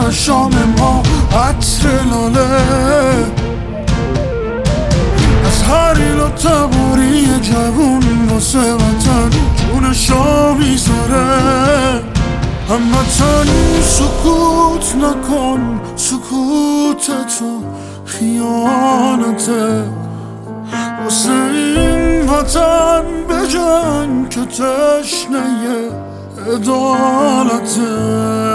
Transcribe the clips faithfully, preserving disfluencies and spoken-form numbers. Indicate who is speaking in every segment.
Speaker 1: به شام ما عطر لاله، از هر ایل و تبوری جوون واسه وطن جونشو میذاره. هموطن سکوت نکن، سکوت تو خیانته، واسه این وطن بجنگ که تشنه عدالته.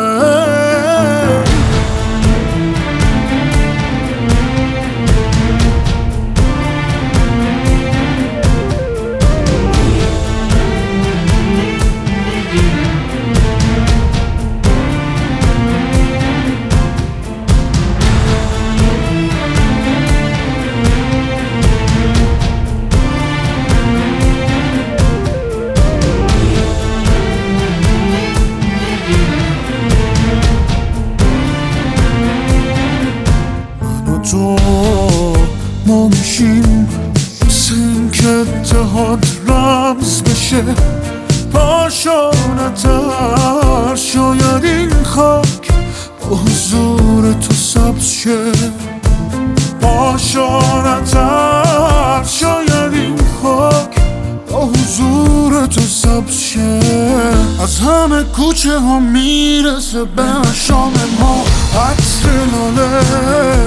Speaker 1: تو ما میشیم واسه این که اتحاد رمز بشه، پاشو نتر شاید این خاک با حضور تو سبز شه. پاشو نتر شاید این خاک با حضور تو سبز شه. از همه کوچه ها میرسه به شام ما عطر لاله،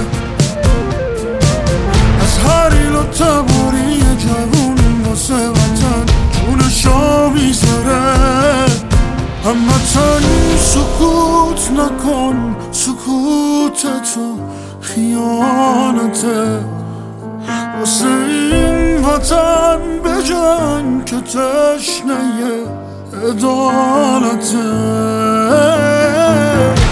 Speaker 1: هر ایل و تبوری جوون واسه وطن جونشو میذاره. هموطن سکوت نکن، سکوت تو خیانته، واسه این وطن بجنگ که تشنه عدالته.